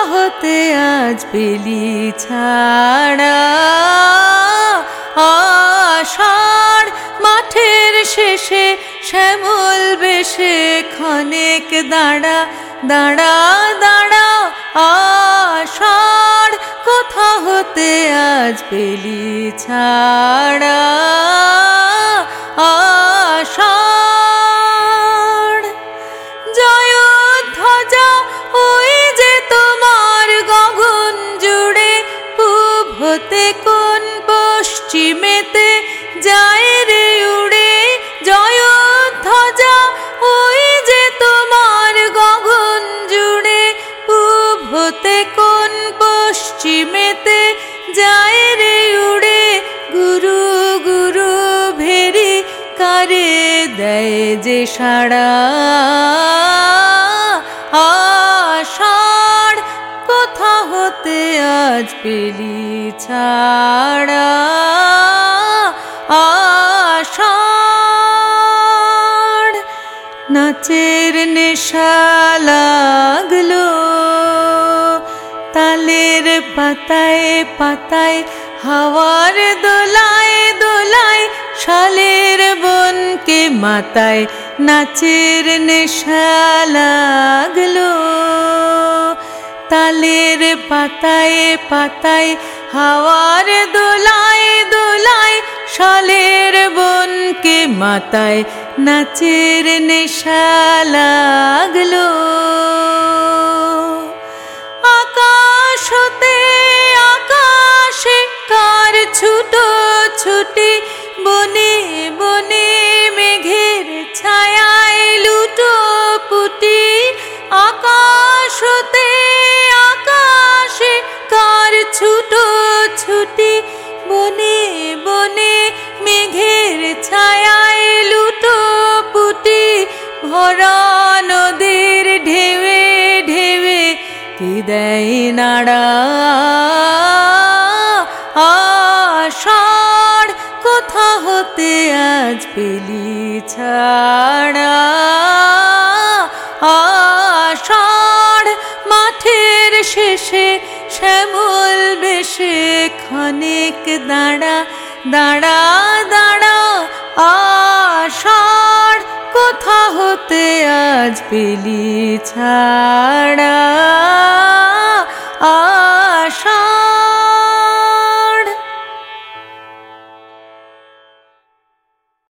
হতে আজ পেলি ছাড়া। আষাঢ় মাঠের শেষে শ্যামল বেশে ক্ষণেক দাঁড়া দাঁড়া দাঁড়া। আষাঢ় কোথা হতে আজ পেলি ছাড়া। আষাঢ় জয়ধ্বজা ওই যে তোমার গগন জুড়ে, পূব হতে কোন পশ্চিমেতে যায় রে উড়ে। জয়ধ্বজা ওই যে তোমার গগন জুড়ে, পূব হতে কোন পশ্চিমেতে যায় রে উড়ে। গুরু গুরু ভেরি কারে দেয় যে সাড়া। আষাঢ় কোথা হতে আজ পেলি ছাড়া। আষাঢ় নাচের নেশা লাগলো তালের পাতায় পাতায়, হাওয়ার দোলায় দোলায় শালের বনকে মাতায়। নাচের নেশা লাগলো তালের পাতায় পাতায়, হাওয়ার দোলায় দোলায় শালের বনকে মাতায়। নাচের নেশা লাগলো আকাশ হতে আকাশে কার ছুটো ছুটি, বনে বনে মেঘের ছায়ায় লুটো পুটি। আকাশ হতে আকাশে কার ছুটো ছুটি, বনে বনে মেঘের ছায়ায় লুটো পুটি। ভরা নদীর ঢেউে ঢেউে কি দেয় নাড়া। আষাঢ় কোথা হতে আজ পেলি ছাড়া। আষাঢ় মাঠের শেষে শ্যামল বেশে ক্ষণেক দাঁড়া দাঁড়া দাঁড়া। আষাঢ় কোথা হতে আজ পেলি ছাড়া। আষাঢ়।